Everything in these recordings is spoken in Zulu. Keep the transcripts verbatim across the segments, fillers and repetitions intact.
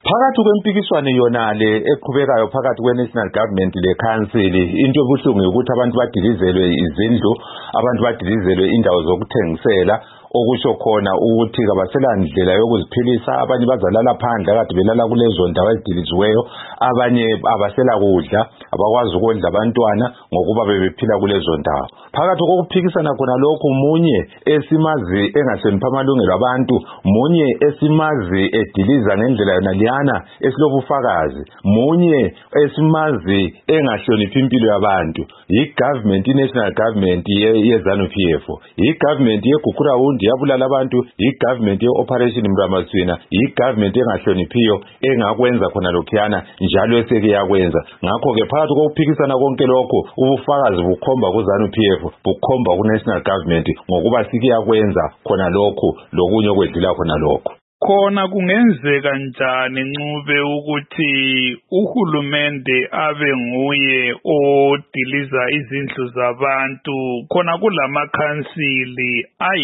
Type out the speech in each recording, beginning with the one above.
Phakathi kwempikiswano yonale eqhubekayo phakathi kwe-National Government le-Council, into ebuhlungu ukuthi abantu badilizelwe izindlu, abantu badilizelwe indawo zokuthengisela, okusho khona ukuthi kabasela ndlela yokuziphilisa. Abanye bazalala phandle kade belala kulezo ndawo ezidiliziweyo, abanye abasela kudla, abakwazi ukondla abantwana ngokuba bebephila kulezo ndawo. Phakathi kokuphikisana khona lokhu, munye esimazi engahloniphi amalungelo abantu, munye esimazi ediliza ngendlela yona liyana esilobufakazi, munye esimazi engahloniphi impilo yabantu, yi-government, i-national government ye-ZANU-P F, yi-government yeGugurawundi yabulala abantu, yi-government ye-Operation Mramaswina, yi-government engahloniphiyo engakwenza khona lokhuyana njalo eseke yakwenza. Ngakho-ke phakathi kokuphikisana konke lokho, ubufakazi bukhomba ku-ZANU-P F, bukhomba ku-national government ngokuba sike yakwenza khona lokho lokunye okwedlula khona lokho. Khona kungenzeka njani Ncube ukuthi uhulumende abe nguye odiliza izindlu zabantu khona kulamakhansili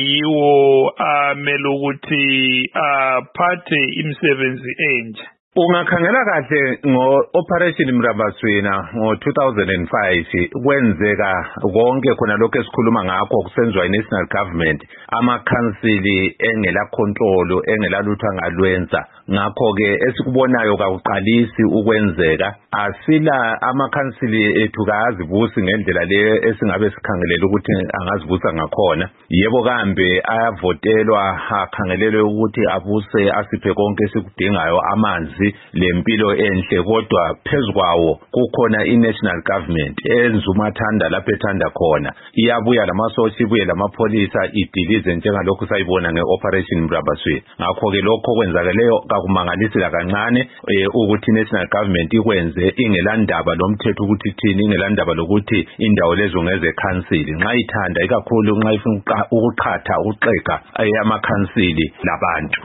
ayiwo amele ukuthi aphathe imisebenzi enje? Ungakhangela kahle ngo-Operation Mramaswina ngo two thousand five kwenzeka konke khona lokho esikhuluma ngakho kusenziwa i-national government, amakhansili engela control, engela lutho angalwenza. Ngakho-ke esikubonayo kakuqalisi ukwenzeka, asila amakhansili ethu kazivusi ngendlela le esingabe sikhangelela ukuthi angazivusa ngakhona. Yebo kambe ayavotelwa, akhangelelwe ukuthi abuse asiphe konke esikudingayo, amanzi, lempilo enhle, kodwa phezukwawo kukhona i-national government enza umathanda lapho ethanda khona. Iyabuya lamasotsha, ibuye lamapholisa, idilize njengalokhu sayibona nge-Operation Mramaswina. Ngakho-ke lokho kwenzakeleyo kakumangalisela kancane ukuthi i-national government ikwenze ingelandaba lomthetho ukuthi thini, ingelandaba lokuthi indawo lezo ngeze council. Nxa ithanda ikakhulu nxa ifuna ukuqhatha ukuqeka amakhansili labantu.